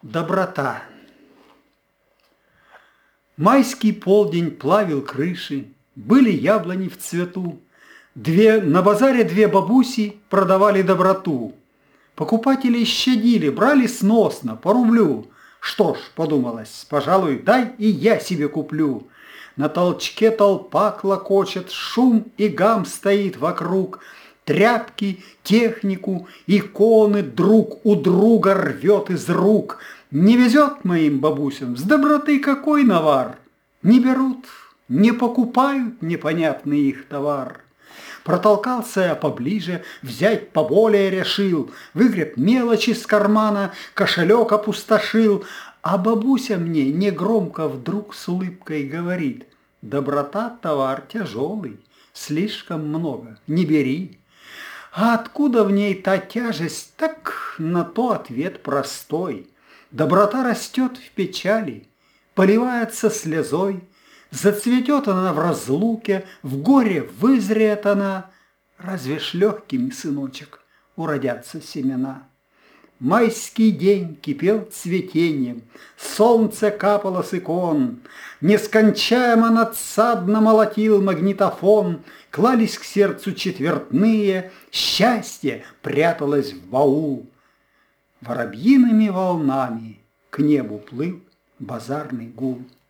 Доброта. Майский полдень плавил крыши, были яблони в цвету. На базаре две бабуси продавали доброту. Покупатели щадили, брали сносно, по рублю. Что ж, подумалось, пожалуй, дай и я себе куплю. На толчке толпа клокочет, шум и гам стоит вокруг. Тряпки, технику, иконы друг у друга рвет из рук. Не везет моим бабусям, с доброты какой навар. Не берут, не покупают непонятный их товар. Протолкался я поближе, взять поболее решил, выгреб мелочи из кармана, кошелек опустошил, а бабуся мне негромко вдруг с улыбкой говорит: доброта товар тяжелый, слишком много, не бери. А откуда в ней та тяжесть, так на то ответ простой. Доброта растет в печали, поливается слезой, зацветет она в разлуке, в горе вызреет она. Разве ж легкими, сыночек, уродятся семена? Майский день кипел цветением, солнце капало с икон, нескончаемо надсадно молотил магнитофон, клались к сердцу четвертные, счастье пряталось в баул. Воробьиными волнами к небу плыл базарный гул.